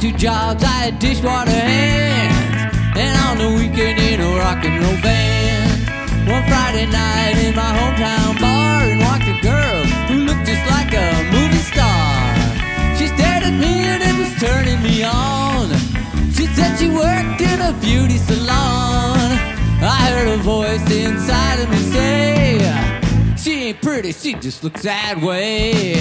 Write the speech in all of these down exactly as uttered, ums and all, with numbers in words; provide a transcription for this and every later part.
two jobs, I had dishwater hands, and on the weekend in a rock and roll band. One Friday night in my hometown bar, and walked a girl who looked just like a movie star. She stared at me and it was turning me on. She said she worked in a beauty salon. I heard a voice inside of me say, she ain't pretty, she just looks that way.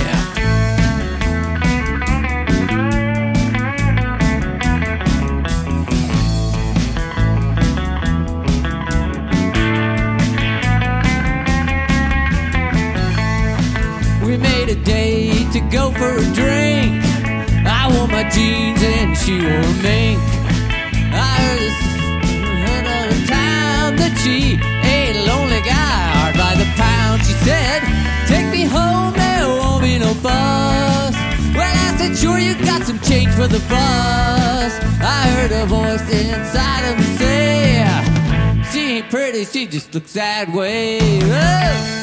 We made a date to go for a drink. I wore my jeans and she wore a mink. I heard this another time that she ate a lonely guy hard by the pound. She said, take me home, there won't be no fuss. Well, I said, sure, you got some change for the bus. I heard a voice inside of me say, she ain't pretty, she just looks that way. Whoa.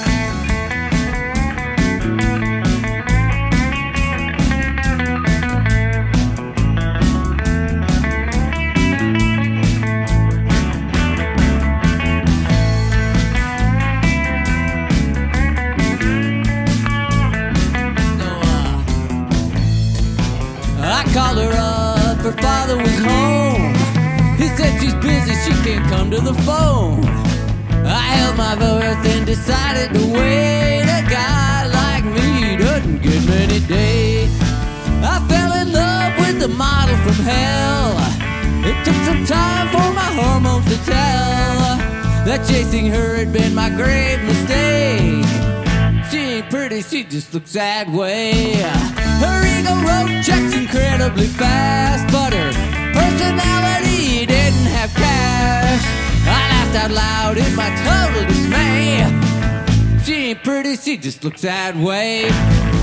I called her up, her father was home. He said she's busy, she can't come to the phone. I held my breath and decided to wait. A guy like me doesn't get many dates. I fell in love with the model from hell. It took some time for my hormones to tell that chasing her had been my grave mistake. She ain't pretty, she just looks that way. Her ego wrote checks incredibly fast, but her personality didn't have cash. I laughed out loud in my total dismay. She ain't pretty, she just looks that way.